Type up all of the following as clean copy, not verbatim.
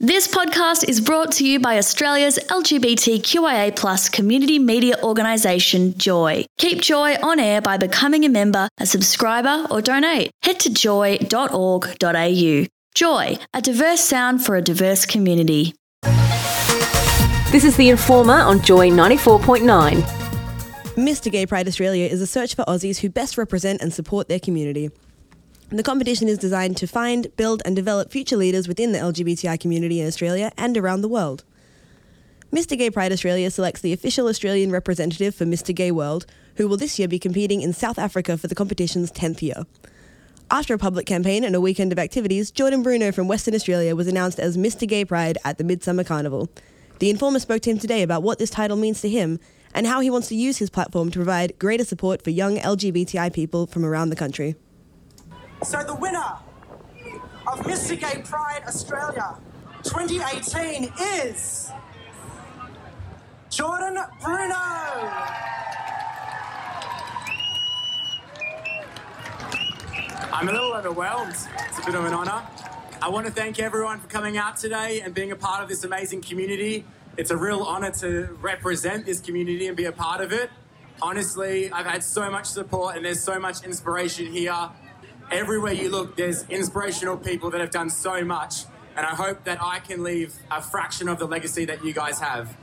This podcast is brought to you by Australia's LGBTQIA+ community media organisation, Joy. Keep Joy on air by becoming a member, a subscriber or donate. Head to joy.org.au. Joy, a diverse sound for a diverse community. This is The Informer on Joy 94.9. Mr Gay Pride Australia is a search for Aussies who best represent and support their community. The competition is designed to find, build and develop future leaders within the LGBTI community in Australia and around the world. Mr Gay Pride Australia selects the official Australian representative for Mr Gay World, who will this year be competing in South Africa for the competition's 10th year. After a public campaign and a weekend of activities, Jordan Bruno from Western Australia was announced as Mr Gay Pride at the Midsummer Carnival. The Informer spoke to him today about what this title means to him and how he wants to use his platform to provide greater support for young LGBTI people from around the country. So the winner of Mr Gay Pride Australia 2018 is Jordan Bruno. I'm a little overwhelmed. It's a bit of an honour. I want to thank everyone for coming out today and being a part of this amazing community. It's a real honour to represent this community and be a part of it. Honestly, I've had so much support and there's so much inspiration here. Everywhere you look, there's inspirational people that have done so much, and I hope that I can leave a fraction of the legacy that you guys have.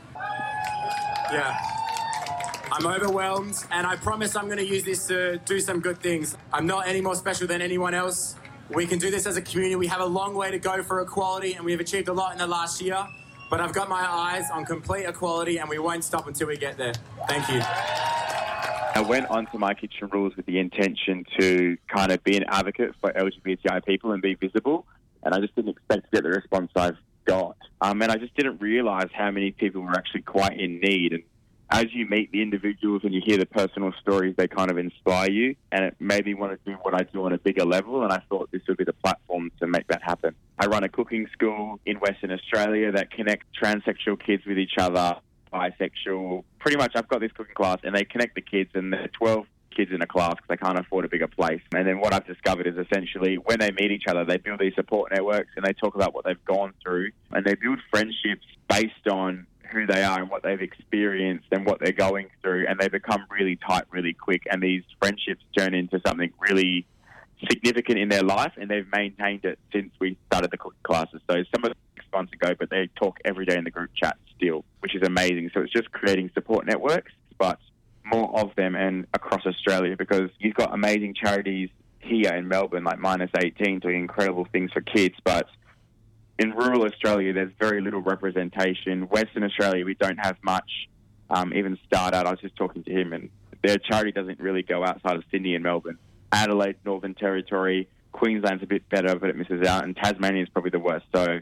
Yeah. I'm overwhelmed, and I promise I'm going to use this to do some good things. I'm not any more special than anyone else. We can do this as a community. We have a long way to go for equality, and we've achieved a lot in the last year, but I've got my eyes on complete equality, and we won't stop until we get there. Thank you. I went onto My Kitchen Rules with the intention to kind of be an advocate for LGBTI people and be visible, and I just didn't expect to get the response I've got. And I just didn't realise how many people were actually quite in need. And as you meet the individuals and you hear the personal stories, they kind of inspire you, and it made me want to do what I do on a bigger level, and I thought this would be the platform to make that happen. I run a cooking school in Western Australia that connects transsexual kids with each other, bisexual. Pretty much I've got this cooking class and they connect the kids, and there are 12 kids in a class because they can't afford a bigger place. And then what I've discovered is essentially when they meet each other, they build these support networks and they talk about what they've gone through, and they build friendships based on who they are and what they've experienced and what they're going through, and they become really tight really quick, and these friendships turn into something really significant in their life, and they've maintained it since we started the cooking classes. So some of them 6 months ago, but they talk every day in the group chat still, which is amazing. So it's just creating support networks, but more of them and across Australia, because you've got amazing charities here in Melbourne like Minus 18 doing incredible things for kids, but in rural Australia there's very little representation. Western Australia, we don't have much. Even Start Out, I was just talking to him, and their charity doesn't really go outside of Sydney and Melbourne. Adelaide, Northern Territory, Queensland's a bit better, but it misses out, and Tasmania is probably the worst. So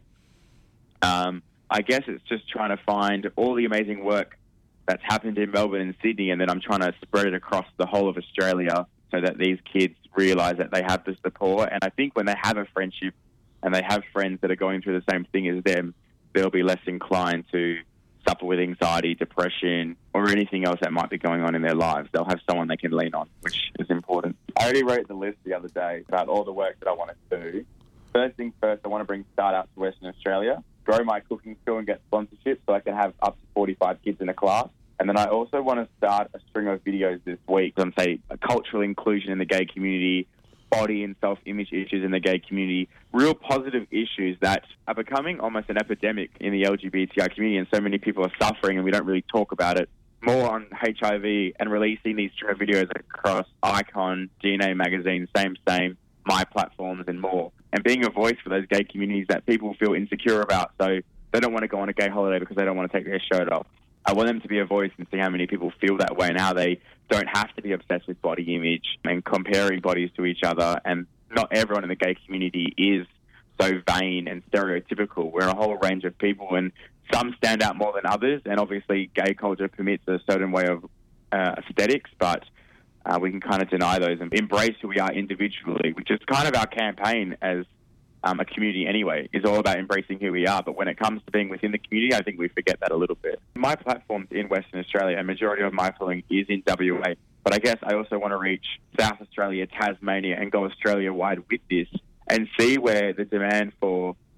I guess it's just trying to find all the amazing work that's happened in Melbourne and Sydney, and then I'm trying to spread it across the whole of Australia so that these kids realise that they have the support. And I think when they have a friendship and they have friends that are going through the same thing as them, they'll be less inclined to suffer with anxiety, depression, or anything else that might be going on in their lives. They'll have someone they can lean on, which is important. I already wrote the list the other day about all the work that I want to do. First things first, I want to bring Start Out to Western Australia, grow my cooking school and get sponsorships so I can have up to 45 kids in a class. And then I also want to start a string of videos this week on, say, cultural inclusion in the gay community, body and self-image issues in the gay community, real positive issues that are becoming almost an epidemic in the LGBTI community, and so many people are suffering and we don't really talk about it. More on HIV and releasing these string of videos across Icon, DNA Magazine, Same, my platforms and more. And being a voice for those gay communities that people feel insecure about, so they don't want to go on a gay holiday because they don't want to take their shirt off. I want them to be a voice and see how many people feel that way and how they don't have to be obsessed with body image and comparing bodies to each other. And not everyone in the gay community is so vain and stereotypical. We're a whole range of people, and some stand out more than others. And obviously gay culture permits a certain way of aesthetics, but we can kind of deny those and embrace who we are individually, which is kind of our campaign as a community anyway, is all about embracing who we are. But when it comes to being within the community, I think we forget that a little bit. My platform's in Western Australia, and majority of my following is in WA. But I guess I also want to reach South Australia, Tasmania, and go Australia-wide with this and see where the demand for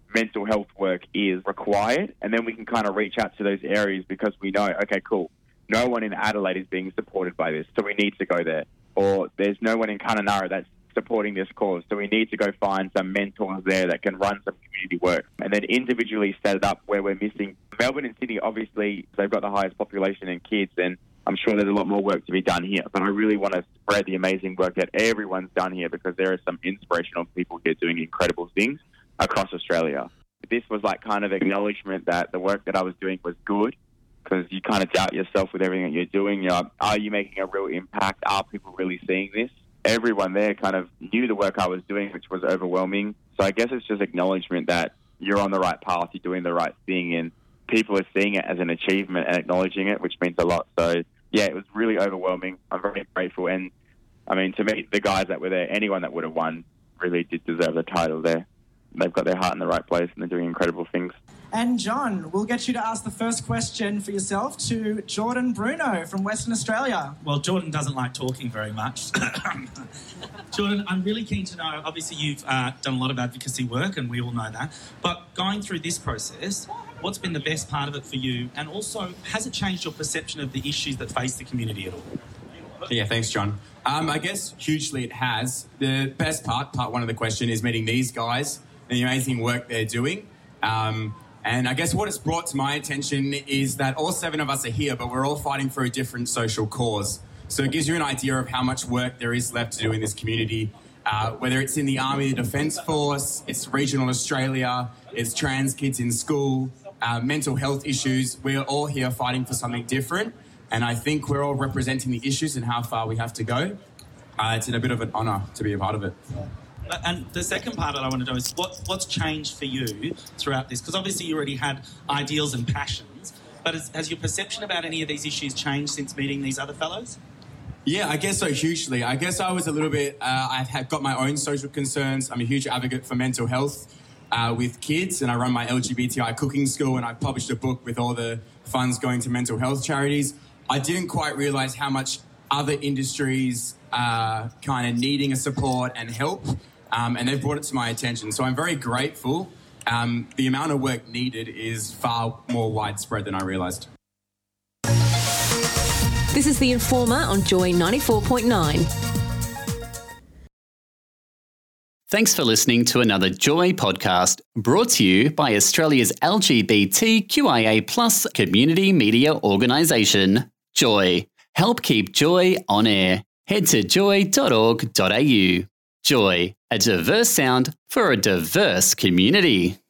mental health work is required, and then we can kind of reach out to those areas because we know, okay, cool, no one in Adelaide is being supported by this, so we need to go there. Or there's no one in Kununurra that's supporting this cause, so we need to go find some mentors there that can run some community work, and then individually set it up where we're missing. Melbourne and Sydney, obviously, they've got the highest population in kids, and I'm sure there's a lot more work to be done here, but I really want to spread the amazing work that everyone's done here because there are some inspirational people here doing incredible things across Australia. This was like kind of acknowledgement that the work that I was doing was good, because you kind of doubt yourself with everything that you're doing. You're like, are you making a real impact? Are people really seeing this? Everyone there kind of knew the work I was doing, which was overwhelming. So I guess it's just acknowledgement that you're on the right path, you're doing the right thing, and people are seeing it as an achievement and acknowledging it, which means a lot. So, yeah, it was really overwhelming. I'm very grateful. And, I mean, to me, the guys that were there, anyone that would have won really did deserve the title there. They've got their heart in the right place and they're doing incredible things. And John, we'll get you to ask the first question for yourself to Jordan Bruno from Western Australia. Well, Jordan doesn't like talking very much. Jordan, I'm really keen to know, obviously you've done a lot of advocacy work and we all know that, but going through this process, what's been the best part of it for you? And also, has it changed your perception of the issues that face the community at all? Yeah, thanks, John. I guess hugely it has. The best part one of the question, is meeting these guys and the amazing work they're doing. And I guess what it's brought to my attention is that all 7 of us are here, but we're all fighting for a different social cause. So it gives you an idea of how much work there is left to do in this community, whether it's in the Army, the Defence Force, it's regional Australia, it's trans kids in school, mental health issues. We're all here fighting for something different. And I think we're all representing the issues and how far we have to go. It's a bit of an honour to be a part of it. And the second part that I want to know is what's changed for you throughout this? Because obviously you already had ideals and passions, but has your perception about any of these issues changed since meeting these other fellows? Yeah, I guess so, hugely. I guess I was a little bit... I've got my own social concerns. I'm a huge advocate for mental health with kids, and I run my LGBTI cooking school, and I've published a book with all the funds going to mental health charities. I didn't quite realise how much other industries are kind of needing a support and help. And they've brought it to my attention. So I'm very grateful. The amount of work needed is far more widespread than I realised. This is The Informer on Joy 94.9. Thanks for listening to another Joy podcast brought to you by Australia's LGBTQIA+ community media organisation, Joy. Help keep Joy on air. Head to joy.org.au. Joy, a diverse sound for a diverse community.